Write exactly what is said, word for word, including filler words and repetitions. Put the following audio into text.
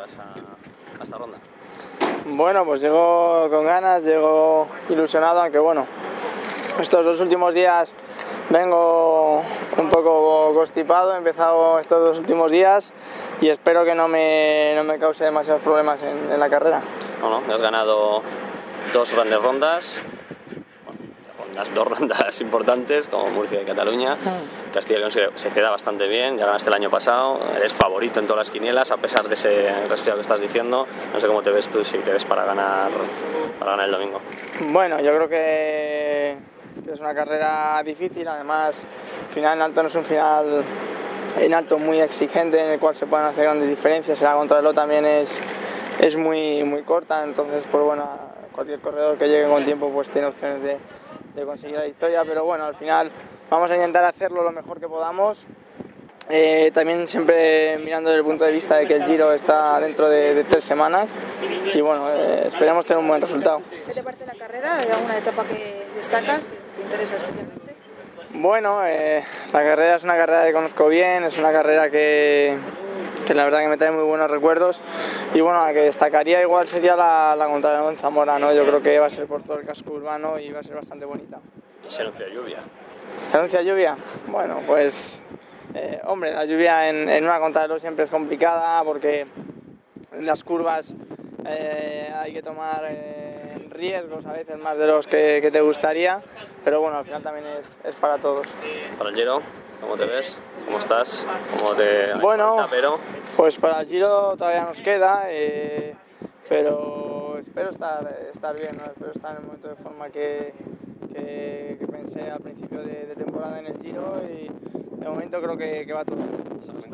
llegas a, a esta ronda? Bueno, pues llego con ganas, llego ilusionado, aunque bueno, estos dos últimos días vengo un poco constipado, he empezado estos dos últimos días y espero que no me, no me cause demasiados problemas en, en la carrera. Bueno, has ganado dos grandes rondas, bueno, rondas, dos rondas importantes como Murcia y Cataluña. Castilla y León se, se te da bastante bien, ya ganaste el año pasado, eres favorito en todas las quinielas a pesar de ese resfriado que estás diciendo. No sé cómo te ves tú, si te ves para ganar, para ganar el domingo. Bueno, yo creo que, que es una carrera difícil, además el final en alto no es un final en alto muy exigente en el cual se pueden hacer grandes diferencias, la contrarreloj también es, es muy, muy corta, entonces pues bueno, cualquier corredor que llegue con tiempo pues tiene opciones de, de conseguir la victoria, pero bueno, al final vamos a intentar hacerlo lo mejor que podamos, eh, también siempre mirando desde el punto de vista de que el Giro está dentro de, de tres semanas y bueno, eh, esperemos tener un buen resultado. ¿Qué te parece la carrera? ¿Hay alguna etapa que destacas, que te interesa especialmente? Bueno, eh, la carrera es una carrera que conozco bien, es una carrera que, que la verdad que me trae muy buenos recuerdos y bueno, la que destacaría igual sería la, la contrarreloj en Zamora, ¿no? Yo creo que va a ser por todo el casco urbano y va a ser bastante bonita. Y se anuncia lluvia. ¿Se anuncia lluvia? Bueno, pues eh, hombre, la lluvia en, en una contrarreloj siempre es complicada porque en las curvas eh, hay que tomar eh, riesgos a veces más de los que, que te gustaría, pero bueno, al final también es, es para todos. Para el Giro, ¿cómo te ves? ¿Cómo estás? ¿Cómo te bueno, falta, pero... pues para el Giro todavía nos queda, eh, pero espero estar, estar bien, ¿no? Espero estar en el momento de forma que, que, que pensé al principio de, de temporada en el Giro y de momento creo que, que va todo bien.